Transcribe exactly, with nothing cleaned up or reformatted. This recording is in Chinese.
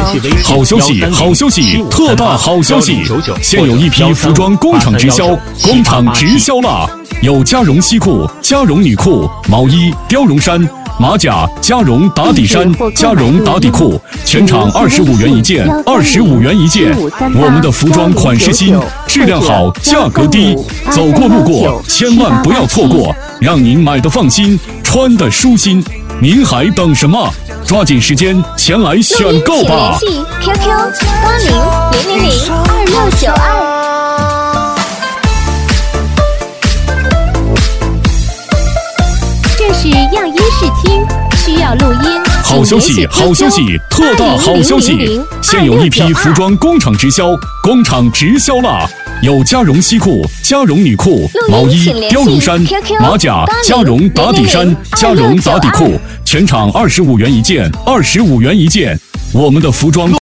好消息，好消息，特大好消息！现有一批服装工厂直销，工厂直销啦！有加绒西裤、加绒女裤、毛衣、貂绒衫、马甲、加绒打底衫、加绒打底裤，全场二十五元一件，二十五元一件。我们的服装款式新，质量好，价格低，走过路过千万不要错过，让您买的放心，穿的舒心。您还等什么？抓紧时间前来选购吧！ 联系 Q Q 八零零零零二六九二。这是样音试听，需要录音。 好消息，好消息，特大好消息！现有一批服装工厂直销，工厂直销啦！有加绒西裤、加绒女裤、毛衣、貂绒衫、马甲、加绒打底衫、加绒打底裤，全场二十五元一件，二十五元一件。我们的服装